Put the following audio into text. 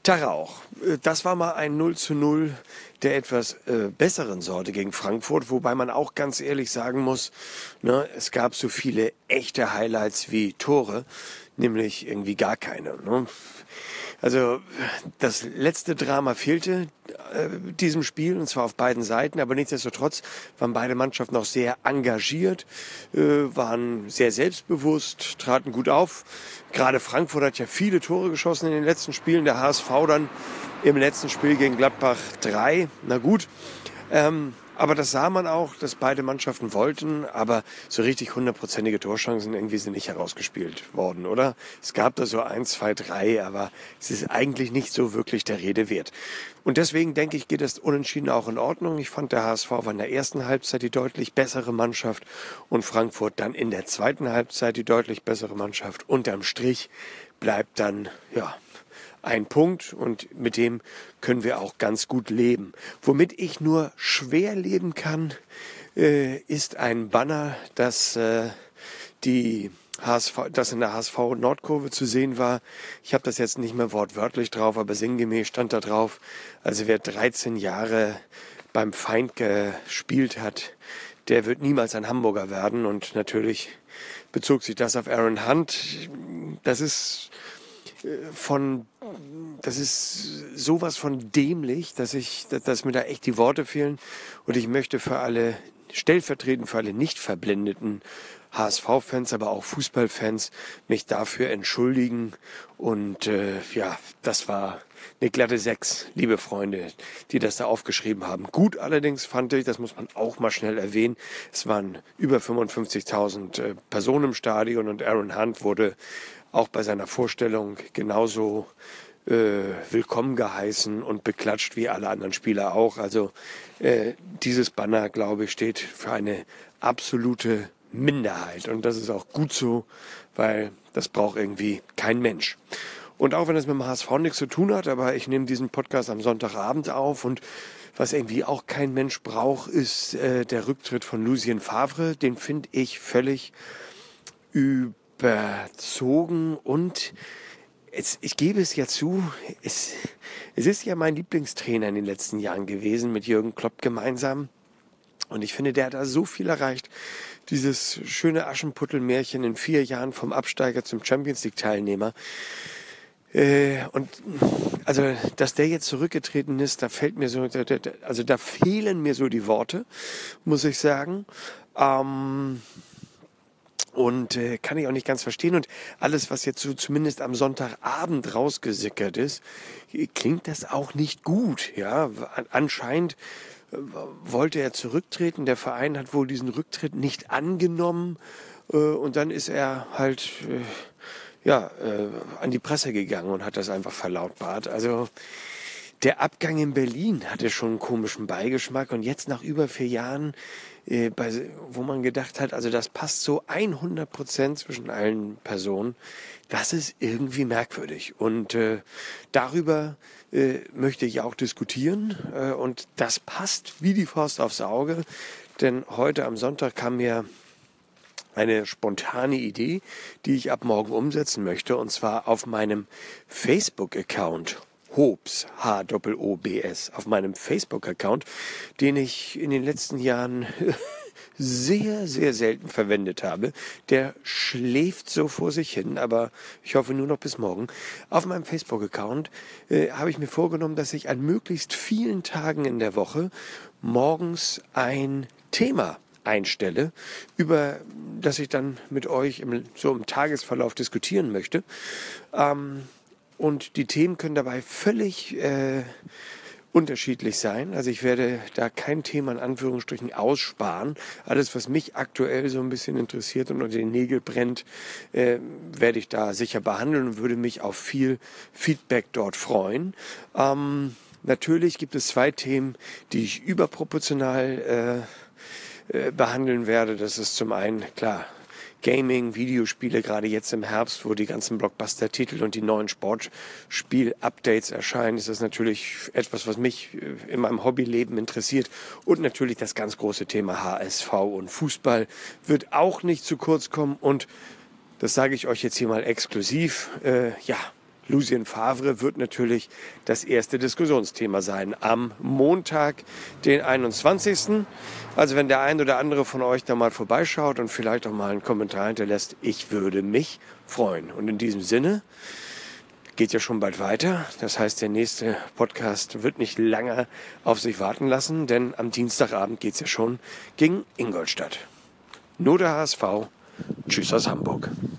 Tag auch. Das war mal ein 0:0 der etwas besseren Sorte gegen Frankfurt, wobei man auch ganz ehrlich sagen muss, ne, es gab so viele echte Highlights wie Tore, nämlich irgendwie gar keine. Ne? Also das letzte Drama fehlte diesem Spiel, und zwar auf beiden Seiten, aber nichtsdestotrotz waren beide Mannschaften auch sehr engagiert, waren sehr selbstbewusst, traten gut auf. Gerade Frankfurt hat ja viele Tore geschossen in den letzten Spielen, der HSV dann im letzten Spiel gegen Gladbach 3. Na gut, aber das sah man auch, dass beide Mannschaften wollten, aber so richtig 100%ige Torchancen irgendwie sind nicht herausgespielt worden, oder? Es gab da so 1, 2, 3, aber es ist eigentlich nicht so wirklich der Rede wert. Und deswegen denke ich, geht das Unentschieden auch in Ordnung. Ich fand, der HSV war in der ersten Halbzeit die deutlich bessere Mannschaft und Frankfurt dann in der zweiten Halbzeit die deutlich bessere Mannschaft. Unterm Strich bleibt dann, ja, ein Punkt, und mit dem können wir auch ganz gut leben. Womit ich nur schwer leben kann, ist ein Banner, das das in der HSV-Nordkurve zu sehen war. Ich habe das jetzt nicht mehr wortwörtlich drauf, aber sinngemäß stand da drauf, also wer 13 Jahre beim Feind gespielt hat, der wird niemals ein Hamburger werden. Und natürlich bezog sich das auf Aaron Hunt. Das ist sowas von dämlich, dass mir da echt die Worte fehlen. Und ich möchte stellvertretend für alle nicht verblendeten HSV-Fans, aber auch Fußballfans, mich dafür entschuldigen. Und das war eine glatte 6, liebe Freunde, die das da aufgeschrieben haben. Gut allerdings fand ich, das muss man auch mal schnell erwähnen, es waren über 55.000 Personen im Stadion, und Aaron Hunt wurde auch bei seiner Vorstellung genauso willkommen geheißen und beklatscht wie alle anderen Spieler auch. Also dieses Banner, glaube ich, steht für eine absolute Minderheit. Und das ist auch gut so, weil das braucht irgendwie kein Mensch. Und auch wenn das mit dem HSV nichts zu tun hat, aber ich nehme diesen Podcast am Sonntagabend auf, und was irgendwie auch kein Mensch braucht, ist der Rücktritt von Lucien Favre. Den finde ich völlig überzogen, und ich gebe es ja zu, es ist ja mein Lieblingstrainer in den letzten Jahren gewesen, mit Jürgen Klopp gemeinsam. Und ich finde, der hat da so viel erreicht. Dieses schöne Aschenputtel-Märchen in 4 Jahren vom Absteiger zum Champions-League-Teilnehmer. Und also, dass der jetzt zurückgetreten ist, da fehlen mir so die Worte, muss ich sagen. Und kann ich auch nicht ganz verstehen. Und alles, was jetzt so zumindest am Sonntagabend rausgesickert ist, klingt das auch nicht gut. Ja, anscheinend wollte er zurücktreten. Der Verein hat wohl diesen Rücktritt nicht angenommen. Und dann ist er halt an die Presse gegangen und hat das einfach verlautbart. Also der Abgang in Berlin hatte schon einen komischen Beigeschmack. Und jetzt nach über 4 Jahren, wo man gedacht hat, also das passt so 100% zwischen allen Personen, das ist irgendwie merkwürdig. Und darüber möchte ich auch diskutieren. Und das passt wie die Faust aufs Auge. Denn heute am Sonntag kam mir eine spontane Idee, die ich ab morgen umsetzen möchte. Und zwar auf meinem Facebook-Account. Hobbs, H-O-O-B-S, auf meinem Facebook-Account, den ich in den letzten Jahren sehr, sehr selten verwendet habe. Der schläft so vor sich hin, aber ich hoffe nur noch bis morgen. Auf meinem Facebook-Account habe ich mir vorgenommen, dass ich an möglichst vielen Tagen in der Woche morgens ein Thema einstelle, über das ich dann mit euch im Tagesverlauf diskutieren möchte. Und die Themen können dabei völlig unterschiedlich sein. Also ich werde da kein Thema in Anführungsstrichen aussparen. Alles, was mich aktuell so ein bisschen interessiert und unter den Nägeln brennt, werde ich da sicher behandeln und würde mich auf viel Feedback dort freuen. Natürlich gibt es 2 Themen, die ich überproportional behandeln werde. Das ist zum einen, klar, Gaming, Videospiele, gerade jetzt im Herbst, wo die ganzen Blockbuster-Titel und die neuen Sportspiel-Updates erscheinen, ist das natürlich etwas, was mich in meinem Hobbyleben interessiert. Und natürlich das ganz große Thema HSV und Fußball wird auch nicht zu kurz kommen. Und das sage ich euch jetzt hier mal exklusiv. Lucien Favre wird natürlich das erste Diskussionsthema sein am Montag, den 21. Also wenn der ein oder andere von euch da mal vorbeischaut und vielleicht auch mal einen Kommentar hinterlässt, ich würde mich freuen. Und in diesem Sinne geht ja schon bald weiter. Das heißt, der nächste Podcast wird nicht lange auf sich warten lassen, denn am Dienstagabend geht es ja schon gegen Ingolstadt. Nur der HSV. Tschüss aus Hamburg.